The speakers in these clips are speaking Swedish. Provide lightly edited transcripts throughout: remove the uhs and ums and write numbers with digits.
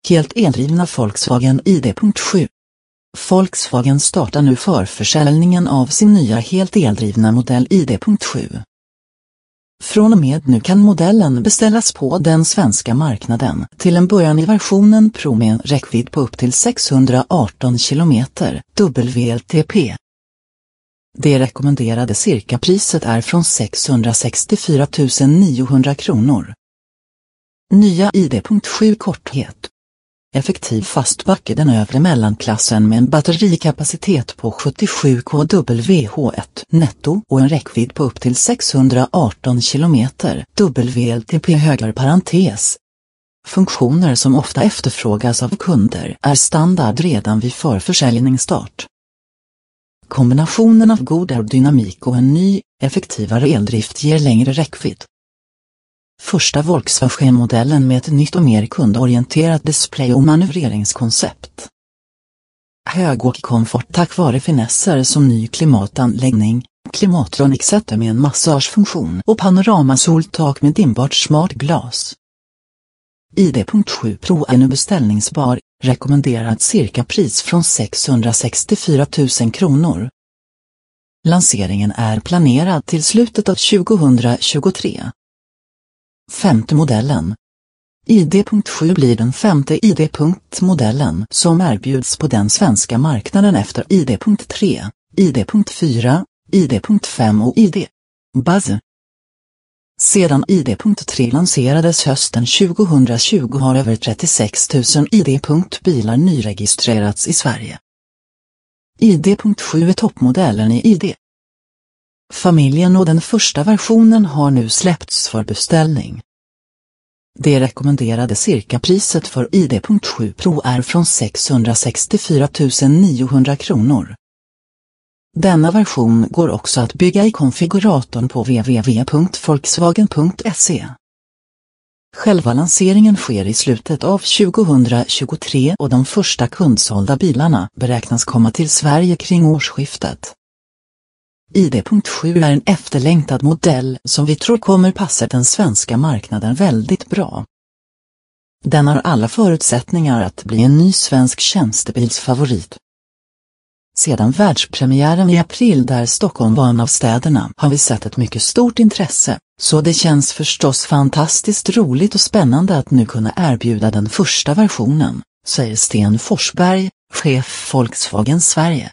Helt eldrivna Volkswagen ID.7. Volkswagen startar nu förförsäljningen av sin nya helt eldrivna modell ID.7. Från och med nu kan modellen beställas på den svenska marknaden, till en början i versionen Pro med en räckvidd på upp till 618 km, WLTP. Det rekommenderade cirkapriset är från 664 900 kronor. Nya ID.7 korthet. Effektiv fastbacke den övre mellanklassen med en batterikapacitet på 77 kWh1 netto och en räckvidd på upp till 618 km, WLTP höger parentes. Funktioner som ofta efterfrågas av kunder är standard redan vid förförsäljningsstart. Kombinationen av god aerodynamik och en ny, effektivare eldrift ger längre räckvidd. Första Volkswagen-modellen med ett nytt och mer kundorienterat display- och manövreringskoncept. Högåkkomfort tack vare finesser som ny klimatanläggning, Klimatronic-säte med en massagefunktion och panoramasoltak med dimbart smart glas. ID.7 Pro är nu beställningsbar, rekommenderad cirkapris från 664 000 kronor. Lanseringen är planerad till slutet av 2023. Femte modellen. ID.7 blir den femte ID.modellen som erbjuds på den svenska marknaden efter ID.3, ID.4, ID.5 och ID. Buzz. Sedan ID.3 lanserades hösten 2020 har över 36 000 ID.bilar nyregistrerats i Sverige. ID.7 är toppmodellen i ID. Familjen och den första versionen har nu släppts för beställning. Det rekommenderade cirkapriset för ID.7 Pro är från 664 900 kronor. Denna version går också att bygga i konfiguratorn på www.volkswagen.se. Själva lanseringen sker i slutet av 2023 och de första kundsålda bilarna beräknas komma till Sverige kring årsskiftet. ID.7 är en efterlängtad modell som vi tror kommer passa den svenska marknaden väldigt bra. Den har alla förutsättningar att bli en ny svensk tjänstebilsfavorit. Sedan världspremiären i april där Stockholm var en av städerna har vi sett ett mycket stort intresse, så det känns förstås fantastiskt roligt och spännande att nu kunna erbjuda den första versionen, säger Sten Forsberg, chef Volkswagen Sverige.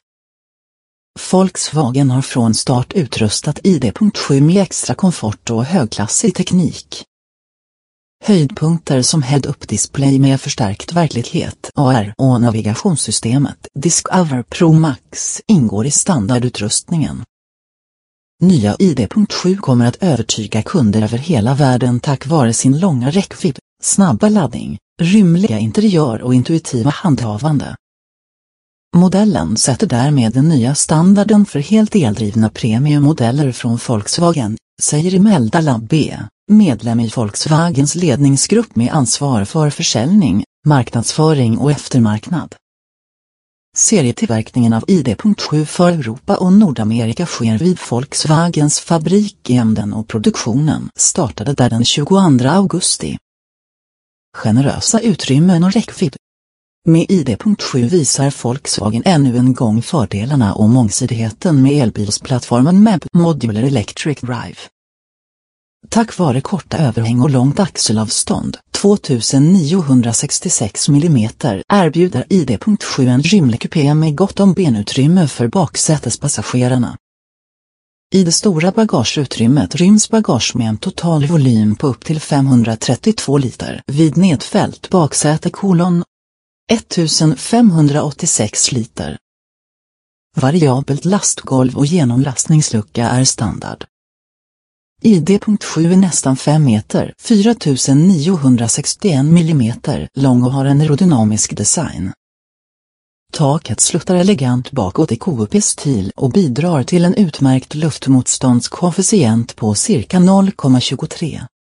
Volkswagen har från start utrustat ID.7 med extra komfort och högklassig teknik. Höjdpunkter som head-up-display med förstärkt verklighet AR och navigationssystemet Discover Pro Max ingår i standardutrustningen. Nya ID.7 kommer att övertyga kunder över hela världen tack vare sin långa räckvidd, snabba laddning, rymliga interiör och intuitiva handhavande. Modellen sätter därmed den nya standarden för helt eldrivna premiummodeller från Volkswagen, säger Imelda Labbe, medlem i Volkswagens ledningsgrupp med ansvar för försäljning, marknadsföring och eftermarknad. Serietillverkningen av ID.7 för Europa och Nordamerika sker vid Volkswagens fabrik i Emden och produktionen startade där den 22 augusti. Generösa utrymmen och räckvidd. Med ID.7 visar Volkswagen ännu en gång fördelarna och mångsidigheten med elbilsplattformen MEB Modular Electric Drive. Tack vare korta överhäng och långt axelavstånd, 2966 mm, erbjuder ID.7 en rymlig kupé med gott om benutrymme för baksätespassagerarna. I det stora bagageutrymmet ryms bagage med en total volym på upp till 532 liter vid nedfällt baksäte : 1586 liter. Variabelt lastgolv och genomlastningslucka är standard. ID.7 är nästan 5 meter, 4961 mm lång och har en aerodynamisk design. Taket sluttar elegant bakåt i coupé-stil och bidrar till en utmärkt luftmotståndskoefficient på cirka 0,23.